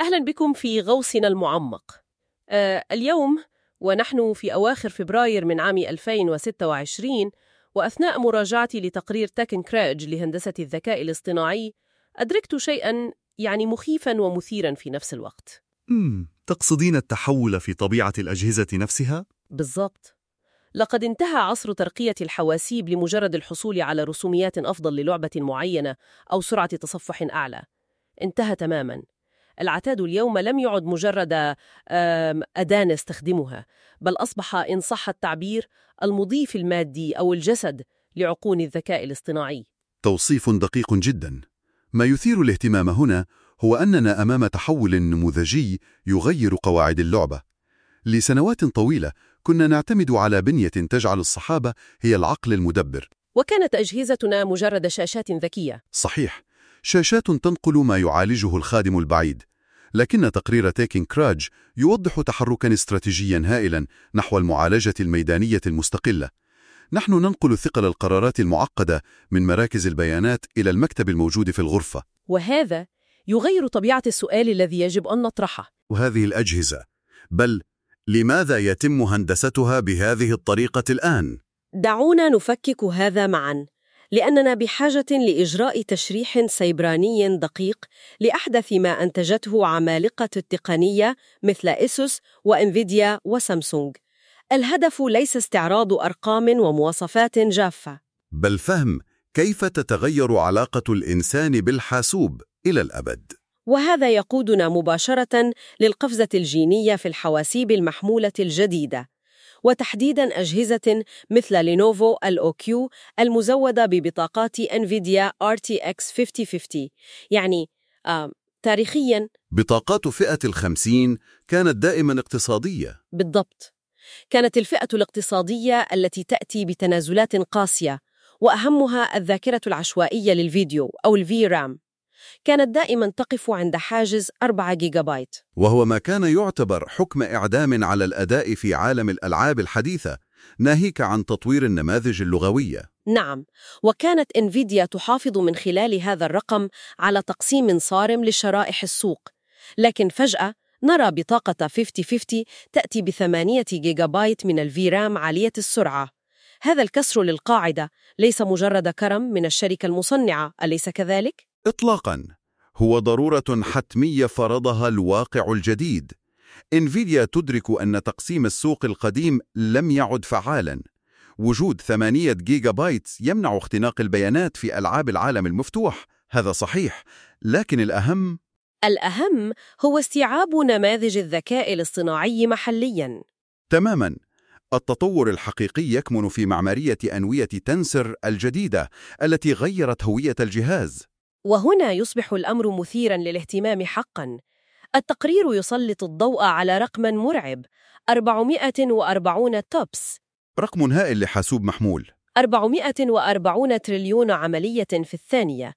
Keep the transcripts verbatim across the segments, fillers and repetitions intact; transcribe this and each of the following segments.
أهلا بكم في غوصنا المعمق. آه اليوم ونحن في أواخر فبراير من عام ألفين وستة وعشرين، وأثناء مراجعتي لتقرير تكنكراج لهندسة الذكاء الاصطناعي، أدركت شيئاً يعني مخيفاً ومثيراً في نفس الوقت. مم. تقصدين التحول في طبيعة الأجهزة نفسها؟ بالضبط. لقد انتهى عصر ترقية الحواسيب لمجرد الحصول على رسوميات أفضل للعبة معينة أو سرعة تصفح أعلى. انتهى تماماً. العتاد اليوم لم يعد مجرد أداة نستخدمها، بل أصبح إن صح التعبير المضيف المادي أو الجسد لعقول الذكاء الاصطناعي. توصيف دقيق جدا. ما يثير الاهتمام هنا هو أننا أمام تحول نموذجي يغير قواعد اللعبة. لسنوات طويلة كنا نعتمد على بنية تجعل الصحابة هي العقل المدبر، وكانت أجهزتنا مجرد شاشات ذكية. صحيح، شاشات تنقل ما يعالجه الخادم البعيد. لكن تقرير تكنكراج يوضح تحركاً استراتيجياً هائلاً نحو المعالجة الميدانية المستقلة. نحن ننقل ثقل القرارات المعقدة من مراكز البيانات إلى المكتب الموجود في الغرفة، وهذا يغير طبيعة السؤال الذي يجب أن نطرحه. وهذه الأجهزة، بل لماذا يتم هندستها بهذه الطريقة الآن؟ دعونا نفكك هذا معاً، لأننا بحاجة لإجراء تشريح سيبراني دقيق لأحدث ما أنتجته عمالقة التقنية مثل إيسوس وإنفيديا وسامسونج. الهدف ليس استعراض أرقام ومواصفات جافة، بل فهم كيف تتغير علاقة الإنسان بالحاسوب إلى الأبد. وهذا يقودنا مباشرة للقفزة الجينية في الحواسيب المحمولة الجديدة، وتحديداً أجهزة مثل لينوفو الأو كيو المزودة ببطاقات إنفيديا آر تي إكس خمسين خمسين. يعني آه تاريخياً بطاقات فئة الخمسين كانت دائماً اقتصادية. بالضبط، كانت الفئة الاقتصادية التي تأتي بتنازلات قاسية، وأهمها الذاكرة العشوائية للفيديو أو الفي رام، كانت دائماً تقف عند حاجز أربعة جيجا بايت، وهو ما كان يعتبر حكم إعدام على الأداء في عالم الألعاب الحديثة، ناهيك عن تطوير النماذج اللغوية. نعم، وكانت إنفيديا تحافظ من خلال هذا الرقم على تقسيم صارم لشرائح السوق. لكن فجأة نرى بطاقة خمسين خمسين تأتي بثمانية جيجا بايت من الفي رام عالية السرعة. هذا الكسر للقاعدة ليس مجرد كرم من الشركة المصنعة، أليس كذلك؟ إطلاقاً، هو ضرورة حتمية فرضها الواقع الجديد. إنفيديا تدرك أن تقسيم السوق القديم لم يعد فعالاً. وجود ثمانية جيجا بايت يمنع اختناق البيانات في ألعاب العالم المفتوح، هذا صحيح، لكن الأهم الأهم هو استيعاب نماذج الذكاء الاصطناعي محلياً. تماماً. التطور الحقيقي يكمن في معمارية أنوية تنسر الجديدة التي غيرت هوية الجهاز. وهنا يصبح الأمر مثيراً للاهتمام حقاً. التقرير يسلط الضوء على رقم مرعب: أربعمائة وأربعين توبس، رقم هائل لحاسوب محمول. أربعمائة وأربعين تريليون عملية في الثانية.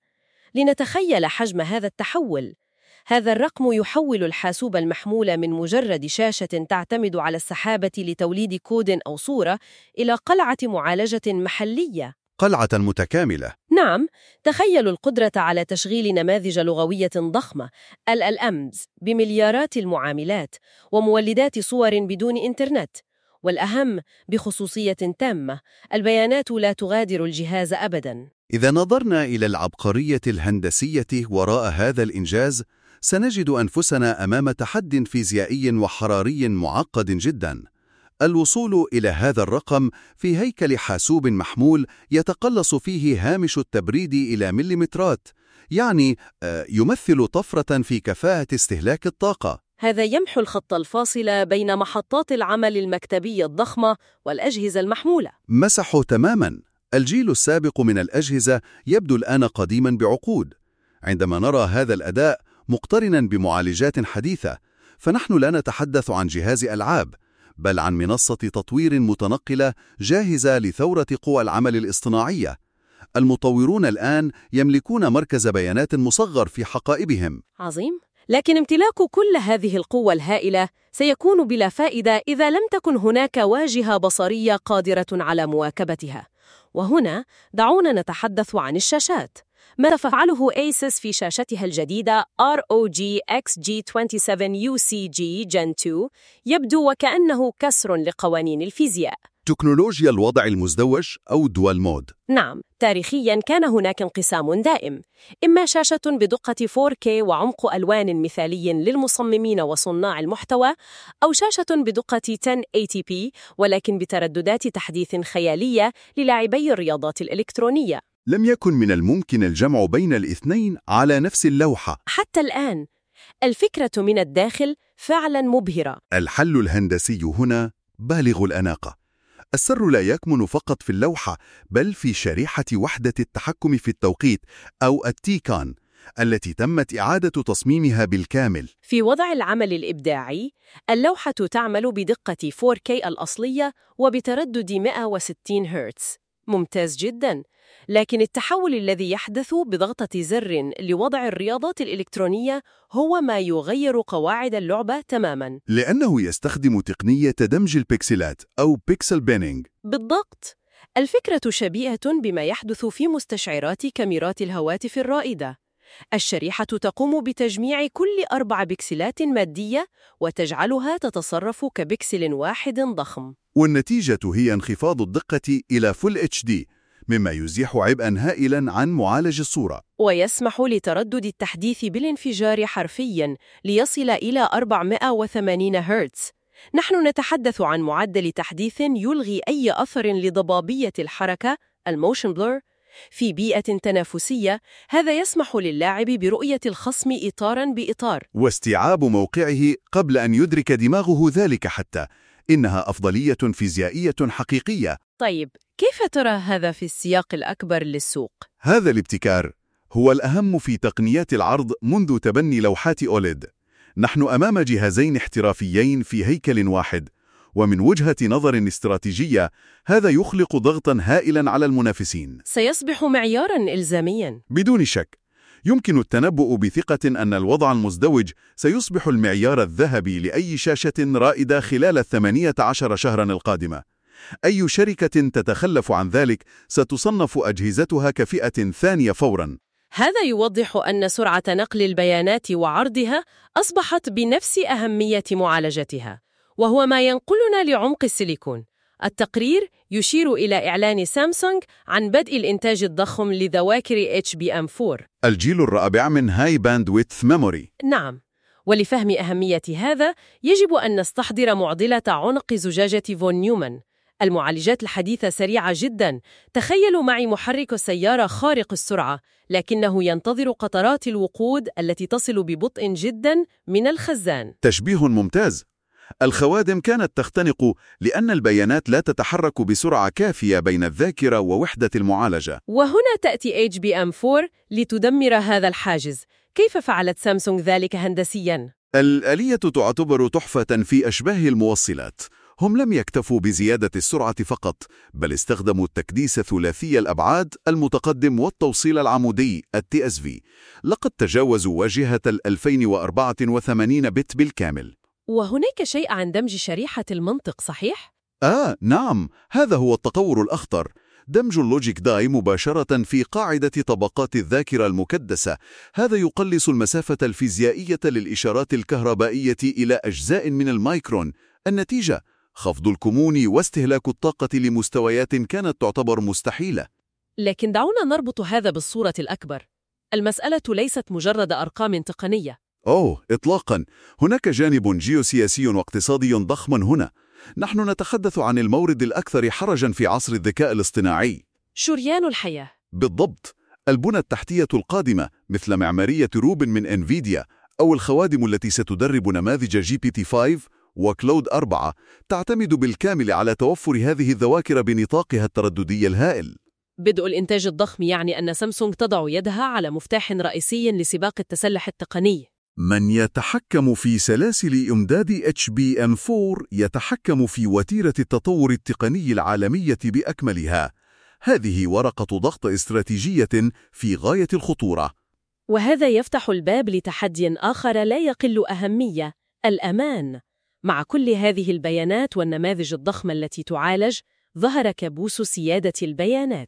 لنتخيل حجم هذا التحول، هذا الرقم يحول الحاسوب المحمول من مجرد شاشة تعتمد على السحابة لتوليد كود أو صورة إلى قلعة معالجة محلية. قلعة متكاملة. نعم، تخيلوا القدرة على تشغيل نماذج لغوية ضخمة إل إل إمز بمليارات المعاملات ومولدات صور بدون إنترنت، والأهم بخصوصية تامة، البيانات لا تغادر الجهاز أبداً. إذا نظرنا إلى العبقرية الهندسية وراء هذا الإنجاز، سنجد أنفسنا أمام تحد فيزيائي وحراري معقد جدا. الوصول إلى هذا الرقم في هيكل حاسوب محمول يتقلص فيه هامش التبريد إلى مليمترات، يعني يمثل طفرة في كفاءة استهلاك الطاقة. هذا يمحو الخط الفاصل بين محطات العمل المكتبية الضخمة والأجهزة المحمولة. مسحوا تماماً. الجيل السابق من الأجهزة يبدو الآن قديماً بعقود. عندما نرى هذا الأداء مقترناً بمعالجات حديثة، فنحن لا نتحدث عن جهاز ألعاب، بل عن منصة تطوير متنقلة جاهزة لثورة قوى العمل الاصطناعية. المطورون الآن يملكون مركز بيانات مصغر في حقائبهم. عظيم، لكن امتلاك كل هذه القوة الهائلة سيكون بلا فائدة إذا لم تكن هناك واجهة بصرية قادرة على مواكبتها. وهنا دعونا نتحدث عن الشاشات. ما تفعله أيسوس في شاشتها الجديدة آر أو جي إكس جي سبعة وعشرين يو سي جي جن اثنين يبدو وكأنه كسر لقوانين الفيزياء. تكنولوجيا الوضع المزدوج أو دوال مود. نعم، تاريخياً كان هناك انقسام دائم، إما شاشة بدقة فور كيه وعمق ألوان مثالي للمصممين وصناع المحتوى، أو شاشة بدقة عشرة ثمانين بي ولكن بترددات تحديث خيالية للاعبي الرياضات الإلكترونية. لم يكن من الممكن الجمع بين الاثنين على نفس اللوحة. حتى الآن، الفكرة من الداخل فعلاً مبهرة. الحل الهندسي هنا بالغ الأناقة. السر لا يكمن فقط في اللوحة، بل في شريحة وحدة التحكم في التوقيت أو التيكان التي تمت إعادة تصميمها بالكامل. في وضع العمل الإبداعي، اللوحة تعمل بدقة فور كيه الأصلية وبتردد مئة وستين هرتز. ممتاز جداً، لكن التحول الذي يحدث بضغطة زر لوضع الرياضات الإلكترونية هو ما يغير قواعد اللعبة تماماً، لأنه يستخدم تقنية دمج البكسلات أو بيكسل بينينج. بالضبط. الفكرة شبيهة بما يحدث في مستشعرات كاميرات الهواتف الرائدة. الشريحة تقوم بتجميع كل أربع بكسلات مادية وتجعلها تتصرف كبكسل واحد ضخم. والنتيجة هي انخفاض الدقة إلى فول اتش دي، مما يزيح عبئاً هائلاً عن معالج الصورة، ويسمح لتردد التحديث بالانفجار حرفياً ليصل إلى أربعمئة وثمانين هرتز. نحن نتحدث عن معدل تحديث يلغي أي أثر لضبابية الحركة الموشن بلور في بيئة تنافسية. هذا يسمح للاعب برؤية الخصم إطاراً بإطار واستيعاب موقعه قبل أن يدرك دماغه ذلك حتى. إنها أفضلية فيزيائية حقيقية. طيب، كيف ترى هذا في السياق الأكبر للسوق؟ هذا الابتكار هو الأهم في تقنيات العرض منذ تبني لوحات أوليد. نحن أمام جهازين احترافيين في هيكل واحد، ومن وجهة نظر استراتيجية هذا يخلق ضغطاً هائلاً على المنافسين. سيصبح معياراً إلزامياً. بدون شك، يمكن التنبؤ بثقة أن الوضع المزدوج سيصبح المعيار الذهبي لأي شاشة رائدة خلال الثمانية عشر شهراً القادمة. أي شركة تتخلف عن ذلك ستصنف أجهزتها كفئة ثانية فوراً. هذا يوضح أن سرعة نقل البيانات وعرضها أصبحت بنفس أهمية معالجتها، وهو ما ينقلنا لعمق السيليكون. التقرير يشير إلى إعلان سامسونج عن بدء الإنتاج الضخم لذواكر إتش بي إم فور، الجيل الرابع من هاي باندويث ميموري. نعم، ولفهم أهمية هذا يجب أن نستحضر معضلة عنق زجاجة فون نيومان. المعالجات الحديثة سريعة جداً. تخيلوا معي محرك السيارة خارق السرعة، لكنه ينتظر قطرات الوقود التي تصل ببطء جداً من الخزان. تشبيه ممتاز. الخوادم كانت تختنق لأن البيانات لا تتحرك بسرعة كافية بين الذاكرة ووحدة المعالجة. وهنا تأتي إتش بي إم فور لتدمر هذا الحاجز. كيف فعلت سامسونج ذلك هندسياً؟ الآلية تعتبر تحفة في أشباه الموصلات. هم لم يكتفوا بزيادة السرعة فقط، بل استخدموا التكديس ثلاثي الأبعاد المتقدم والتوصيل العمودي التي إس في. لقد تجاوزوا واجهة ال ألفين وأربعة وثمانين بت بالكامل. وهناك شيء عن دمج شريحة المنطق، صحيح؟ آه نعم، هذا هو التطور الأخطر. دمج اللوجيك داي مباشرة في قاعدة طبقات الذاكرة المكدسة. هذا يقلص المسافة الفيزيائية للإشارات الكهربائية إلى أجزاء من المايكرون. النتيجة: خفض الكمون واستهلاك الطاقة لمستويات كانت تعتبر مستحيلة. لكن دعونا نربط هذا بالصورة الأكبر. المسألة ليست مجرد أرقام تقنية. أوه إطلاقاً، هناك جانب جيوسياسي واقتصادي ضخم هنا. نحن نتحدث عن المورد الأكثر حرجاً في عصر الذكاء الاصطناعي. شريان الحياة. بالضبط. البنى التحتية القادمة مثل معمارية روبن من إنفيديا، أو الخوادم التي ستدرب نماذج جي بي تي خمسة وكلود أربعة تعتمد بالكامل على توفر هذه الذواكر بنطاقها الترددي الهائل. بدء الإنتاج الضخم يعني أن سامسونج تضع يدها على مفتاح رئيسي لسباق التسلح التقني. من يتحكم في سلاسل إمداد إتش بي إم فور يتحكم في وتيرة التطور التقني العالمية بأكملها. هذه ورقة ضغط استراتيجية في غاية الخطورة. وهذا يفتح الباب لتحدي آخر لا يقل أهمية: الأمان. مع كل هذه البيانات والنماذج الضخمة التي تعالج، ظهر كابوس سيادة البيانات.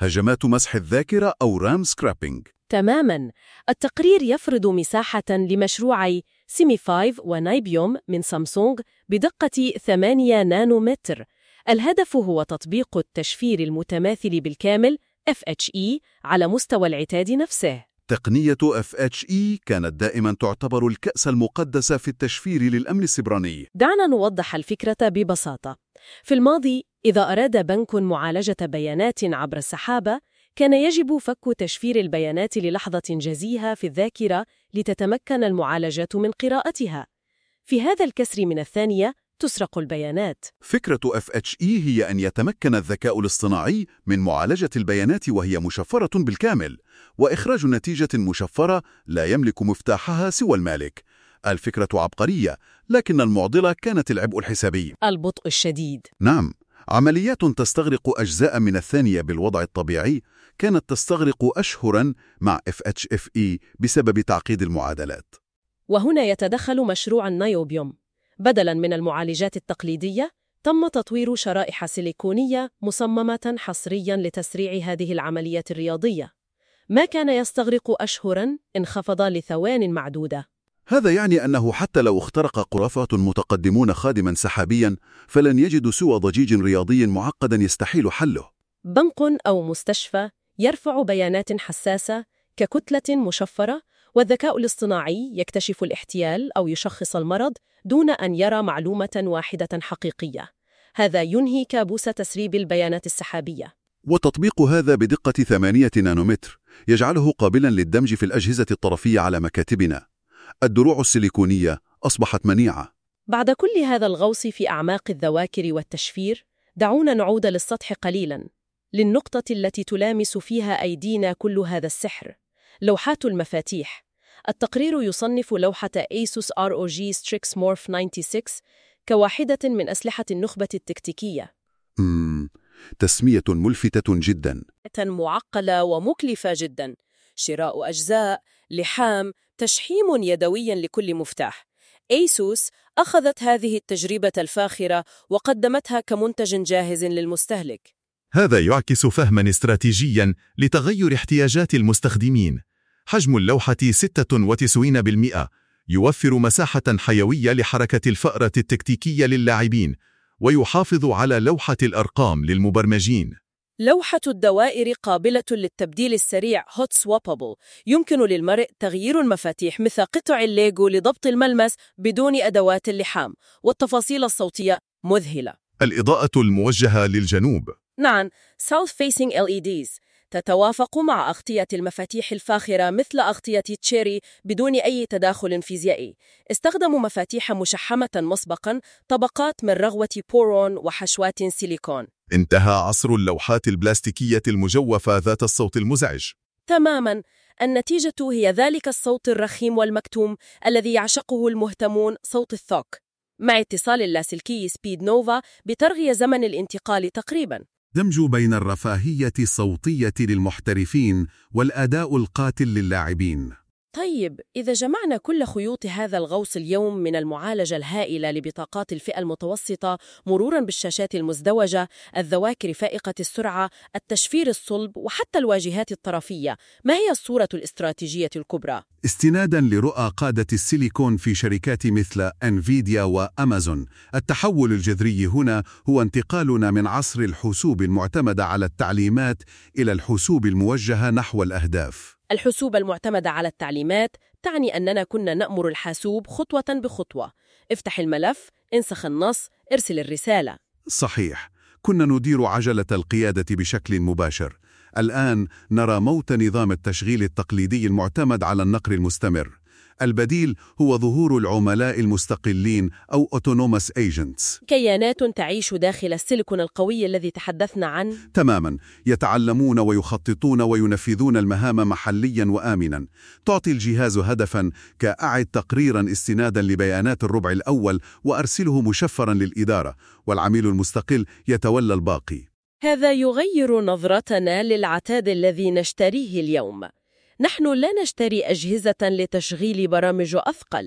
هجمات مسح الذاكرة أو رام سكرابينج. تماماً. التقرير يفرض مساحة لمشروعي سيمي خمسة ونايبيوم من سامسونج بدقة ثمانية نانومتر. الهدف هو تطبيق التشفير المتماثل بالكامل إف إتش إي على مستوى العتاد نفسه. تقنية إف إتش إي كانت دائما تعتبر الكأس المقدس في التشفير للأمن السيبراني. دعنا نوضح الفكرة ببساطة. في الماضي، إذا أراد بنك معالجة بيانات عبر السحابة، كان يجب فك تشفير البيانات للحظة جزيهة في الذاكرة لتتمكن المعالجة من قراءتها. في هذا الكسر من الثانية تسرق البيانات. فكرة إف إتش إي هي أن يتمكن الذكاء الاصطناعي من معالجة البيانات وهي مشفرة بالكامل، وإخراج نتيجة مشفرة لا يملك مفتاحها سوى المالك. الفكرة عبقرية، لكن المعضلة كانت العبء الحسابي. البطء الشديد. نعم، عمليات تستغرق أجزاء من الثانية بالوضع الطبيعي كانت تستغرق أشهراً مع إف إتش إف إي بسبب تعقيد المعادلات. وهنا يتدخل مشروع النايوبيوم. بدلاً من المعالجات التقليدية، تم تطوير شرائح سيليكونية مصممة حصرياً لتسريع هذه العمليات الرياضية. ما كان يستغرق أشهراً انخفض لثوان معدودة. هذا يعني أنه حتى لو اخترق قرافة متقدمون خادماً سحابياً، فلن يجدوا سوى ضجيج رياضي معقداً يستحيل حله. بنك أو مستشفى يرفع بيانات حساسة ككتلة مشفرة، والذكاء الاصطناعي يكتشف الاحتيال أو يشخص المرض دون أن يرى معلومة واحدة حقيقية. هذا ينهي كابوس تسريب البيانات السحابية. وتطبيق هذا بدقة ثمانية نانومتر يجعله قابلاً للدمج في الأجهزة الطرفية على مكاتبنا. الدروع السيليكونية أصبحت منيعة. بعد كل هذا الغوص في أعماق الذواكر والتشفير، دعونا نعود للسطح قليلاً، للنقطة التي تلامس فيها أيدينا كل هذا السحر: لوحات المفاتيح. التقرير يصنف لوحة Asus آر أو جي Strix Morph ستة وتسعين كواحدة من أسلحة النخبة التكتيكية. مم. تسمية ملفتة جداً. معقدة ومكلفة جداً. شراء أجزاء، لحام، تشحيم يدوي لكل مفتاح. Asus أخذت هذه التجربة الفاخرة وقدمتها كمنتج جاهز للمستهلك. هذا يعكس فهماً استراتيجياً لتغير احتياجات المستخدمين. حجم اللوحة ستة وتسعين بالمئة يوفر مساحة حيوية لحركة الفأرة التكتيكية للاعبين، ويحافظ على لوحة الأرقام للمبرمجين. لوحة الدوائر قابلة للتبديل السريع Hot Swappable. يمكن للمرء تغيير المفاتيح مثل قطع الليجو لضبط الملمس بدون أدوات اللحام، والتفاصيل الصوتية مذهلة. الإضاءة الموجهة للجنوب. نعم، South Facing إل إي ديز تتوافق مع أغطية المفاتيح الفاخرة مثل أغطية تشيري بدون أي تداخل فيزيائي. استخدموا مفاتيح مشحمة مسبقاً، طبقات من رغوة بورون وحشوات سيليكون. انتهى عصر اللوحات البلاستيكية المجوفة ذات الصوت المزعج. تماماً. النتيجة هي ذلك الصوت الرخيم والمكتوم الذي يعشقه المهتمون، صوت الثوك. مع اتصال اللاسلكي سبيد نوفا بترغي زمن الانتقال تقريباً. دمج بين الرفاهية الصوتية للمحترفين والأداء القاتل للاعبين. طيب، إذا جمعنا كل خيوط هذا الغوص اليوم، من المعالجة الهائلة لبطاقات الفئة المتوسطة، مروراً بالشاشات المزدوجة، الذواكر فائقة السرعة، التشفير الصلب، وحتى الواجهات الطرفية، ما هي الصورة الاستراتيجية الكبرى؟ استناداً لرؤى قادة السيليكون في شركات مثل أنفيديا وأمازون، التحول الجذري هنا هو انتقالنا من عصر الحاسوب المعتمدة على التعليمات إلى الحاسوب الموجهة نحو الأهداف. الحاسوب المعتمدة على التعليمات تعني أننا كنا نأمر الحاسوب خطوة بخطوة: افتح الملف، انسخ النص، ارسل الرسالة. صحيح، كنا ندير عجلة القيادة بشكل مباشر. الآن نرى موت نظام التشغيل التقليدي المعتمد على النقر المستمر. البديل هو ظهور العملاء المستقلين أو Autonomous Agents، كيانات تعيش داخل السيليكون القوي الذي تحدثنا عنه. تماماً، يتعلمون ويخططون وينفذون المهام محلياً وآمناً. تعطي الجهاز هدفاً كأعد تقريراً استناداً لبيانات الربع الأول وأرسله مشفراً للإدارة، والعميل المستقل يتولى الباقي. هذا يغير نظرتنا للعتاد الذي نشتريه اليوم. نحن لا نشتري أجهزة لتشغيل برامج أثقل،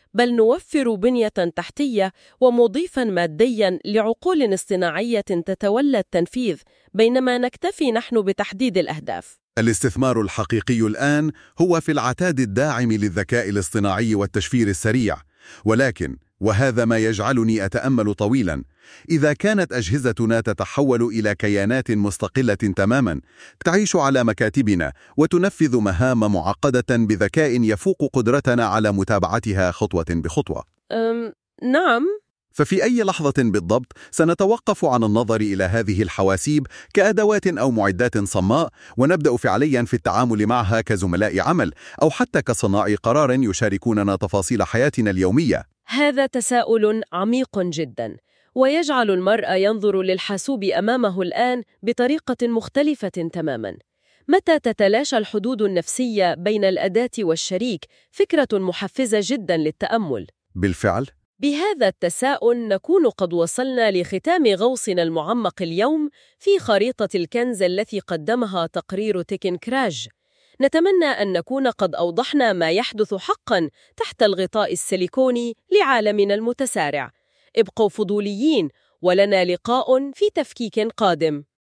بل نوفر بنية تحتية ومضيفاً مادياً لعقول اصطناعية تتولى التنفيذ، بينما نكتفي نحن بتحديد الأهداف. الاستثمار الحقيقي الآن هو في العتاد الداعم للذكاء الاصطناعي والتشفير السريع، ولكن وهذا ما يجعلني أتأمل طويلاً، إذا كانت أجهزتنا تتحول إلى كيانات مستقلة تماماً تعيش على مكاتبنا وتنفذ مهام معقدة بذكاء يفوق قدرتنا على متابعتها خطوة بخطوة. أم نعم. ففي أي لحظة بالضبط سنتوقف عن النظر إلى هذه الحواسيب كأدوات أو معدات صماء، ونبدأ فعلياً في التعامل معها كزملاء عمل أو حتى كصناع قرار يشاركوننا تفاصيل حياتنا اليومية. هذا تساؤل عميق جداً، ويجعل المرء ينظر للحاسوب أمامه الآن بطريقة مختلفة تماماً. متى تتلاشى الحدود النفسية بين الأداة والشريك؟ فكرة محفزة جداً للتأمل. بالفعل. بهذا التساؤل نكون قد وصلنا لختام غوصنا المعمق اليوم في خريطة الكنز التي قدمها تقرير تكنكراج. نتمنى أن نكون قد أوضحنا ما يحدث حقاً تحت الغطاء السيليكوني لعالمنا المتسارع. ابقوا فضوليين، ولنا لقاء في تفكيك قادم.